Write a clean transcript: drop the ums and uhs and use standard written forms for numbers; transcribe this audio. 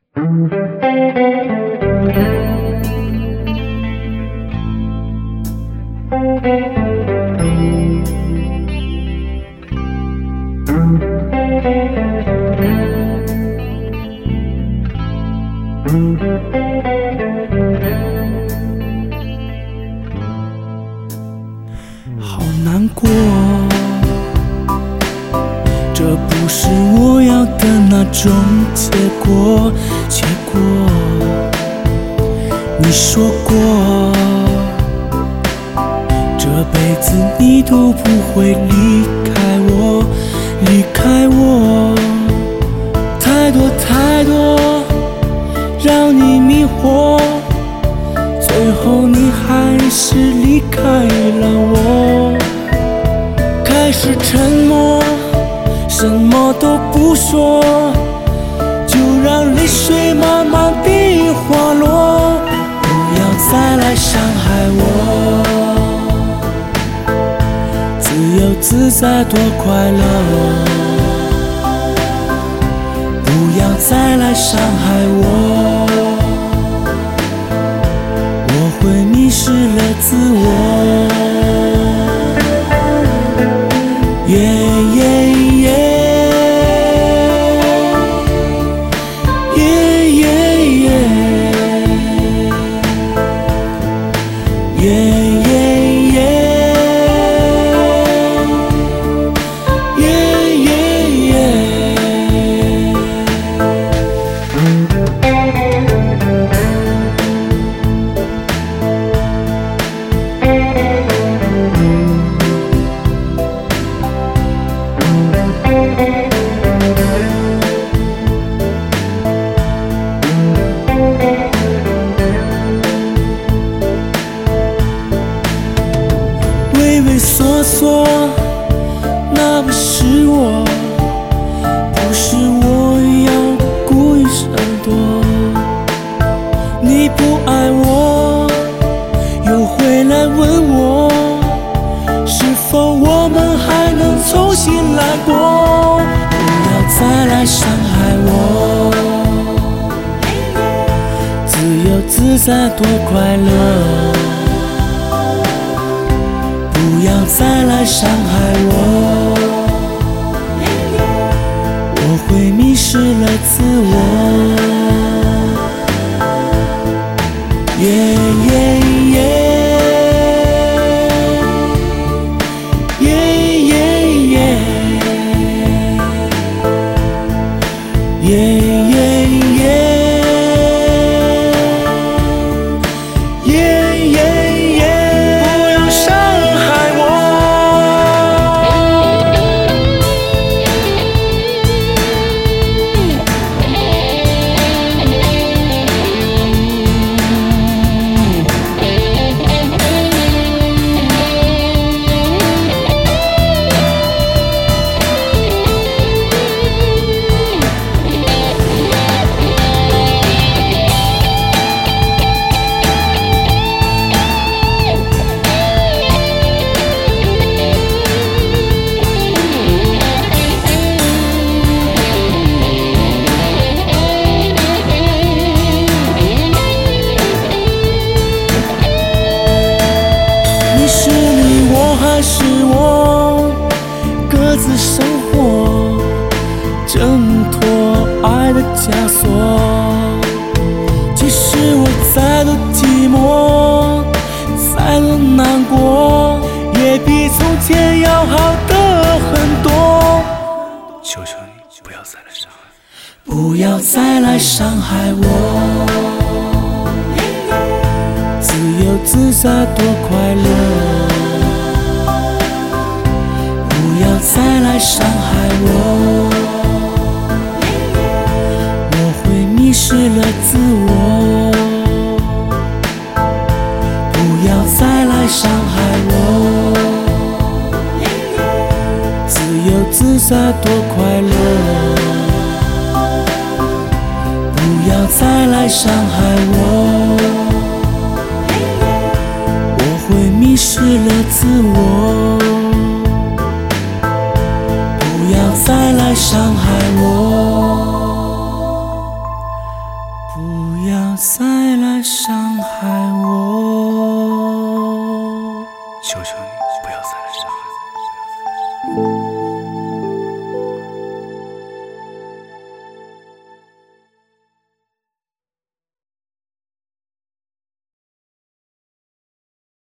好难过，这不是我要的那种结果。你说过，这辈子你都不会离开我，太多让你迷惑，最后你还是离开了我。开始沉默，什么都不说，就让泪水慢慢地滑落。不要再来伤害我，自由自在多快乐。不要再来伤害我，我会迷失了自我。畏畏缩缩，那不是我，不是我要故意闪躲。你不爱我，又回来问我，是否我们还能重新来过？不要再来伤害我，自由自在多快乐。不要再来伤害我，我会迷失了自我。还是我各自生活，挣脱爱的枷锁。即使我再多寂寞，再多难过，也比从前要好的很多。 求求你，不要再来伤害， 不要再来伤害我，自由自在多快乐。不要再来伤害我，我会迷失了自我。不要再来伤害我，自由自在多快乐。不要再来伤害我，我会迷失了自我。不要再来伤害我， 再来伤害我。 求求